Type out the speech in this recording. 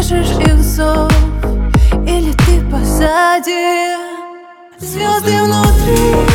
слышишь их зов, или ты позади? Звезды внутри